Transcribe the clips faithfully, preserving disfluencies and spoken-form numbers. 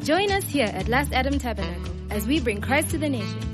Join us here at Last Adam Tabernacle as we bring Christ to the nations.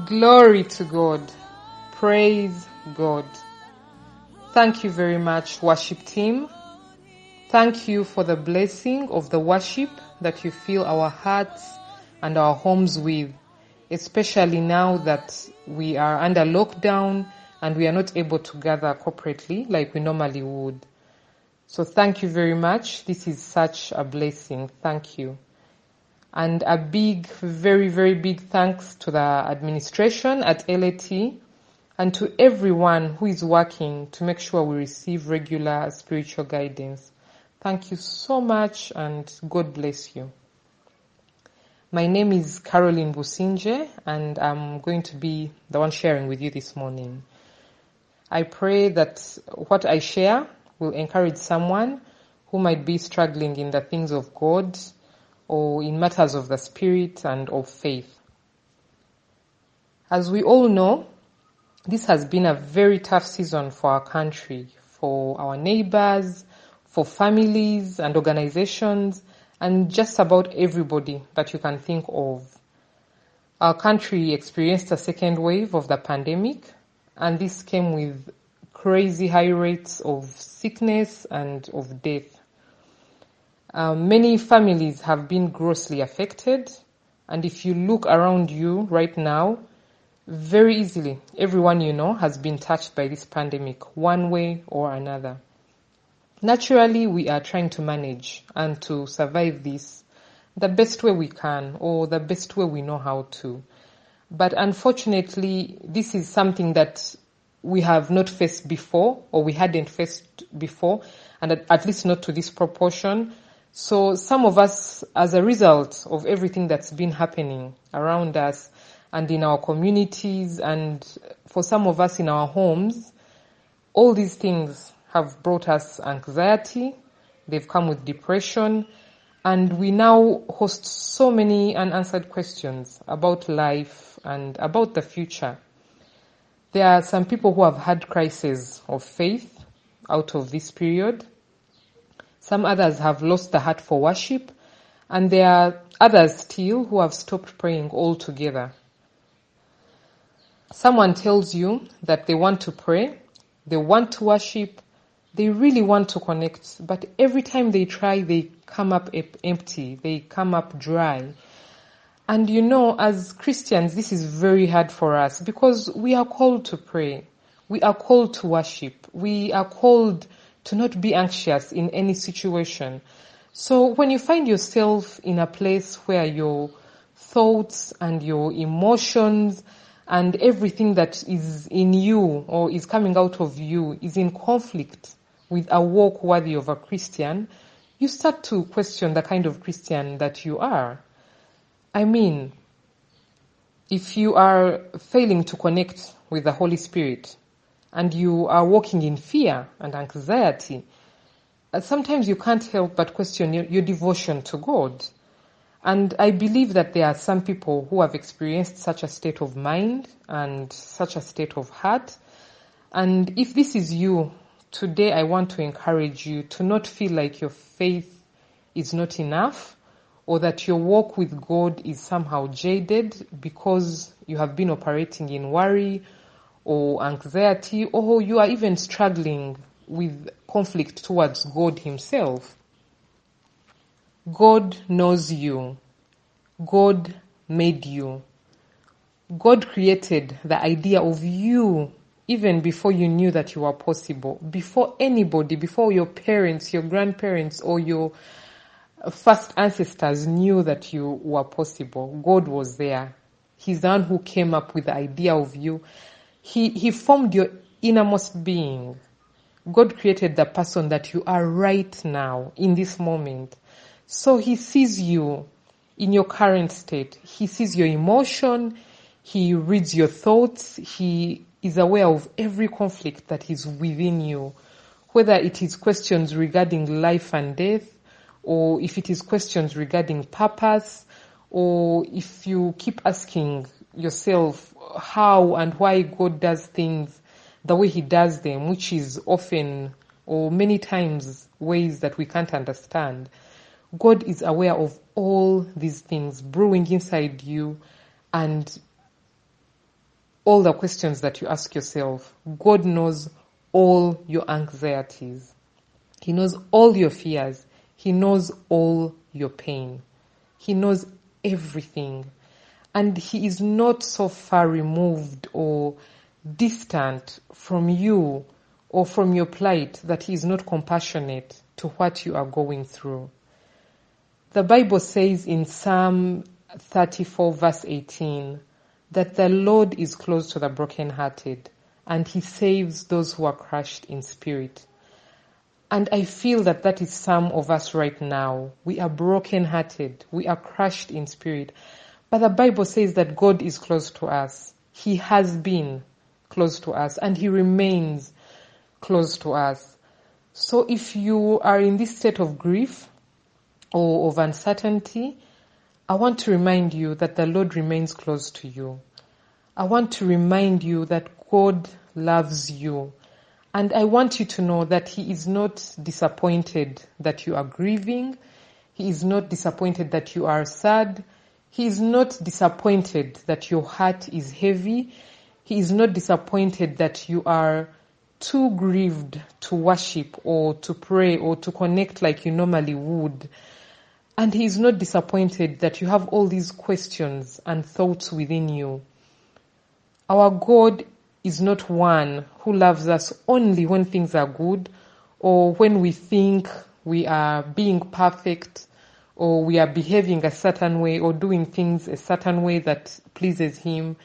Glory to God. Praise God. Thank you very much, worship team. Thank you for the blessing of the worship that you fill our hearts and our homes with, especially now that we are under lockdown and we are not able to gather corporately like we normally would. So thank you very much. This is such a blessing. Thank you. And a big, very, very big thanks to the administration at L A T and to everyone who is working to make sure we receive regular spiritual guidance. Thank you so much and God bless you. My name is Caroline Businje and I'm going to be the one sharing with you this morning. I pray that what I share will encourage someone who might be struggling in the things of God or in matters of the spirit and of faith. As we all know, this has been a very tough season for our country, for our neighbors, for families and organizations, and just about everybody that you can think of. Our country experienced a second wave of the pandemic, and this came with crazy high rates of sickness and of death. Um, many families have been grossly affected, and if you look around you right now, very easily, everyone you know has been touched by this pandemic, one way or another. Naturally, we are trying to manage and to survive this the best way we can, or the best way we know how to. But unfortunately, this is something that we have not faced before, or we hadn't faced before, and at, at least not to this proportion. So some of us, as a result of everything that's been happening around us and in our communities, and for some of us in our homes, all these things have brought us anxiety, they've come with depression, and we now host so many unanswered questions about life and about the future. There are some people who have had crises of faith out of this period. Some others have lost the heart for worship, and there are others still who have stopped praying altogether. Someone tells you that they want to pray, they want to worship, they really want to connect, but every time they try, they come up empty, they come up dry. And you know, as Christians, this is very hard for us because we are called to pray, we are called to worship, we are called to not be anxious in any situation. So when you find yourself in a place where your thoughts and your emotions and everything that is in you or is coming out of you is in conflict with a walk worthy of a Christian, you start to question the kind of Christian that you are. I mean, if you are failing to connect with the Holy Spirit, and you are walking in fear and anxiety, sometimes you can't help but question your, your devotion to God. And I believe that there are some people who have experienced such a state of mind and such a state of heart. And if this is you, today I want to encourage you to not feel like your faith is not enough, or that your walk with God is somehow jaded because you have been operating in worry or anxiety, or you are even struggling with conflict towards God Himself. God knows you. God made you. God created the idea of you even before you knew that you were possible. Before anybody, before your parents, your grandparents, or your first ancestors knew that you were possible, God was there. He's the one who came up with the idea of you. He, he formed your innermost being. God created the person that you are right now, in this moment. So He sees you in your current state. He sees your emotion. He reads your thoughts. He is aware of every conflict that is within you, whether it is questions regarding life and death, or if it is questions regarding purpose, or if you keep asking yourself how and why God does things the way He does them, which is often or many times ways that we can't understand. God is aware of all these things brewing inside you, and all the questions that you ask yourself. God knows all your anxieties. He knows all your fears. He knows all your pain. He knows everything. And He is not so far removed or distant from you or from your plight that He is not compassionate to what you are going through. The Bible says in Psalm thirty-four verse eighteen that the Lord is close to the brokenhearted and He saves those who are crushed in spirit. And I feel that that is some of us right now. We are brokenhearted. We are crushed in spirit. But the Bible says that God is close to us. He has been close to us and He remains close to us. So if you are in this state of grief or of uncertainty, I want to remind you that the Lord remains close to you. I want to remind you that God loves you. And I want you to know that He is not disappointed that you are grieving. He is not disappointed that you are sad. He is not disappointed that your heart is heavy. He is not disappointed that you are too grieved to worship or to pray or to connect like you normally would. And He is not disappointed that you have all these questions and thoughts within you. Our God is not one who loves us only when things are good or when we think we are being perfect or we are behaving a certain way or doing things a certain way that pleases Him.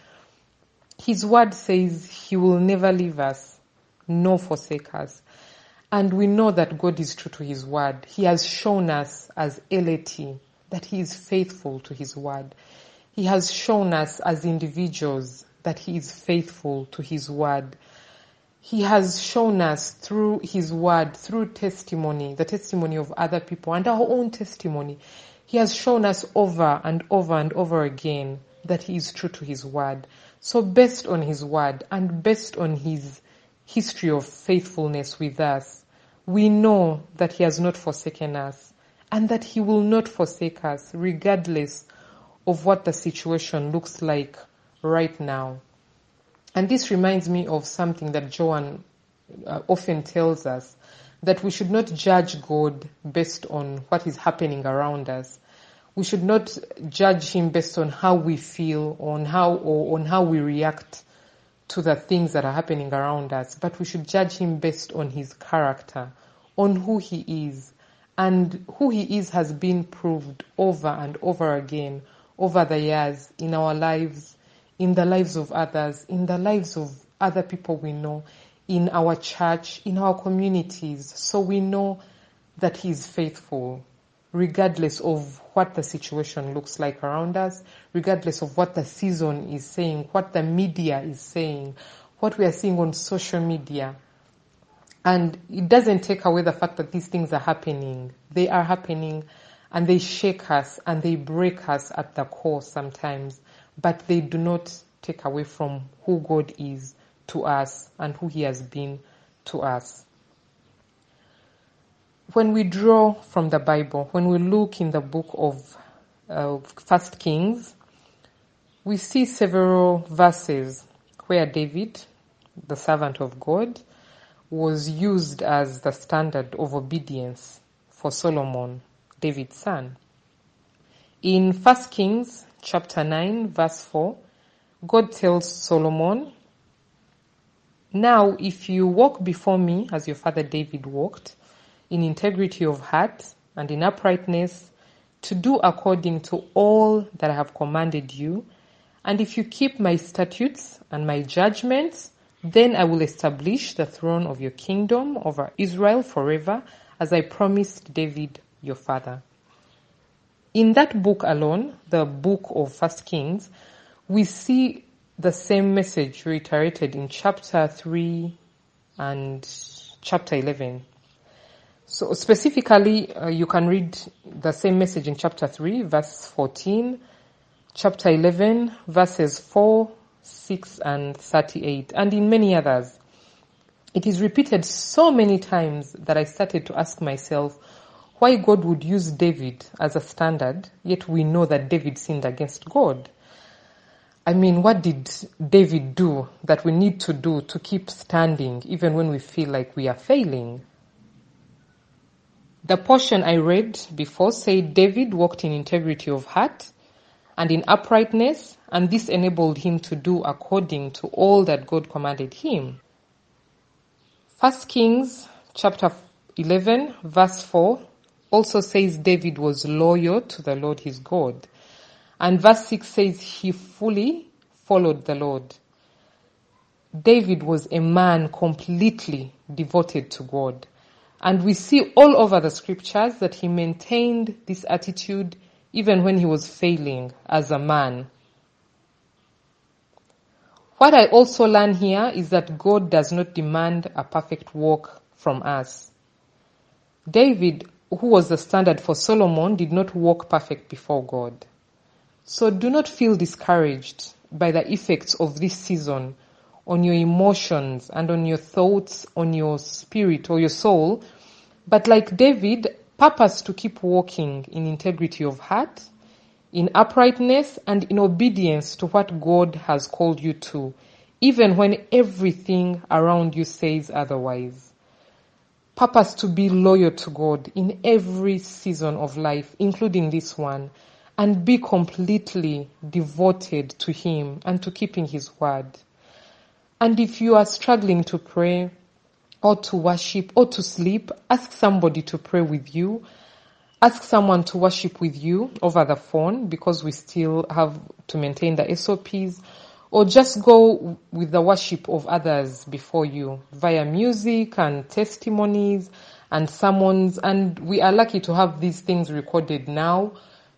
His word says He will never leave us, nor forsake us. And we know that God is true to His word. He has shown us as L A T that He is faithful to His word. He has shown us as individuals that He is faithful to His word. He has shown us through His word, through testimony, the testimony of other people and our own testimony. He has shown us over and over and over again that He is true to His word. So based on His word and based on His history of faithfulness with us, we know that He has not forsaken us and that He will not forsake us regardless of what the situation looks like right now. And this reminds me of something that Joan uh, often tells us, that we should not judge God based on what is happening around us. We should not judge Him based on how we feel, on how or on how we react to the things that are happening around us, but we should judge Him based on His character, on who He is. And who He is has been proved over and over again over the years in our lives, in the lives of others, in the lives of other people we know, in our church, in our communities. So we know that He is faithful, regardless of what the situation looks like around us, regardless of what the season is saying, what the media is saying, what we are seeing on social media. And it doesn't take away the fact that these things are happening. They are happening and they shake us and they break us at the core sometimes, but they do not take away from who God is to us and who He has been to us. When we draw from the Bible, when we look in the book of uh, First Kings, we see several verses where David, the servant of God, was used as the standard of obedience for Solomon, David's son. In First Kings chapter nine, verse four, God tells Solomon, "Now if you walk before me as your father David walked, in integrity of heart and in uprightness, to do according to all that I have commanded you, and if you keep my statutes and my judgments, then I will establish the throne of your kingdom over Israel forever, as I promised David your father." In that book alone, the book of First Kings, we see the same message reiterated in chapter three and chapter eleven. So specifically, uh, you can read the same message in chapter three, verse fourteen, chapter eleven, verses four, six, and thirty-eight, and in many others. It is repeated so many times that I started to ask myself why God would use David as a standard, yet we know that David sinned against God. I mean, what did David do that we need to do to keep standing even when we feel like we are failing? The portion I read before said David walked in integrity of heart and in uprightness, and this enabled him to do according to all that God commanded him. First Kings chapter eleven verse four also says David was loyal to the Lord his God. And verse six says he fully followed the Lord. David was a man completely devoted to God. And we see all over the scriptures that he maintained this attitude even when he was failing as a man. What I also learn here is that God does not demand a perfect walk from us. David, who was the standard for Solomon, did not walk perfect before God. So do not feel discouraged by the effects of this season on your emotions and on your thoughts, on your spirit or your soul. But like David, purpose to keep walking in integrity of heart, in uprightness, and in obedience to what God has called you to, even when everything around you says otherwise. Purpose to be loyal to God in every season of life, including this one, and be completely devoted to Him and to keeping His word. And if you are struggling to pray or to worship or to sleep, ask somebody to pray with you. Ask someone to worship with you over the phone, because we still have to maintain the S O Ps, or just go with the worship of others before you via music and testimonies and sermons. And we are lucky to have these things recorded now.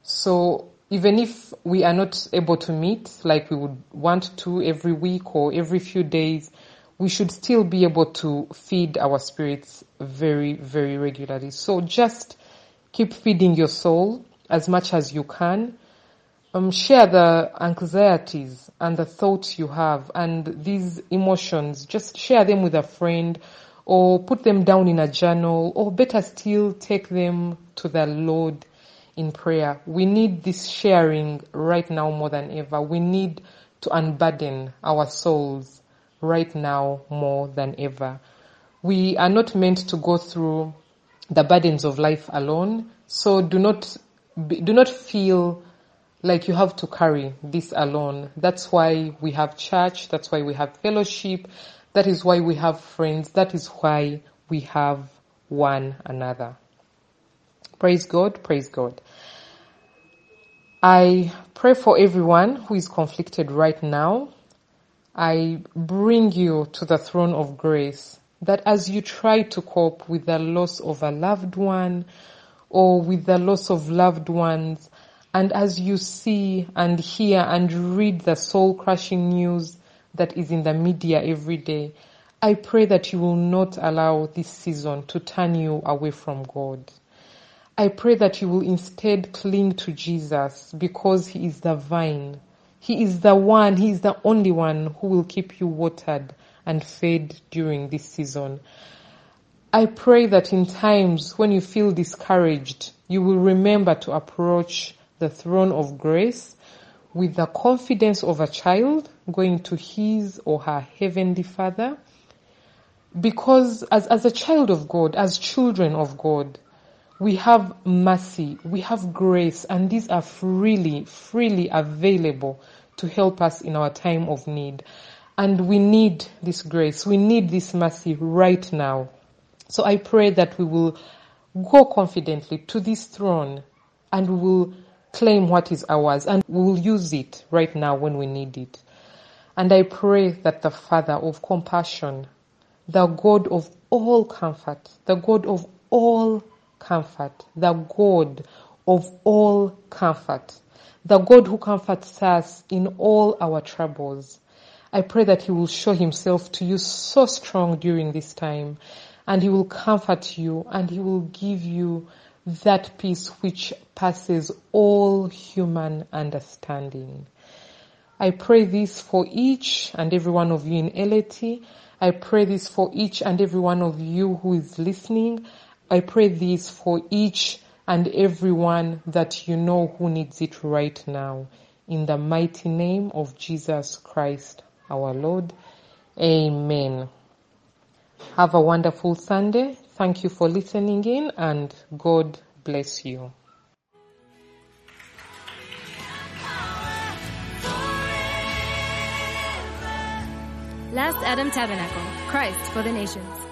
So even if we are not able to meet like we would want to every week or every few days, we should still be able to feed our spirits very, very regularly. So just keep feeding your soul as much as you can. Um, share the anxieties and the thoughts you have and these emotions. Just share them with a friend or put them down in a journal, or better still, take them to the Lord in prayer. We need this sharing right now more than ever. We need to unburden our souls right now more than ever. We are not meant to go through the burdens of life alone. So do not be, do not feel like you have to carry this alone. That's why we have church. That's why we have fellowship. That is why we have friends. That is why we have one another. Praise God. Praise God. I pray for everyone who is conflicted right now. I bring you to the throne of grace, that as you try to cope with the loss of a loved one or with the loss of loved ones, and as you see and hear and read the soul-crushing news that is in the media every day, I pray that you will not allow this season to turn you away from God. I pray that you will instead cling to Jesus, because He is the vine. He is the one, He is the only one who will keep you watered and fed during this season. I pray that in times when you feel discouraged, you will remember to approach the throne of grace with the confidence of a child going to his or her heavenly Father. Because as, as a child of God, as children of God, we have mercy, we have grace, and these are freely, freely available to help us in our time of need. And we need this grace, we need this mercy right now. So I pray that we will go confidently to this throne and we will claim what is ours, and we will use it right now when we need it. And I pray that the Father of compassion, the God of all comfort, the God of all comfort, the God of all comfort, the God who comforts us in all our troubles, I pray that He will show Himself to you so strong during this time, and He will comfort you, and He will give you that peace which passes all human understanding. I pray this for each and every one of you in L A T. I pray this for each and every one of you who is listening. I pray this for each and every one that you know who needs it right now. in the mighty name of Jesus Christ, our Lord. Amen. Have a wonderful Sunday. Thank you for listening in, and God bless you. Last Adam Tabernacle, Christ for the Nations.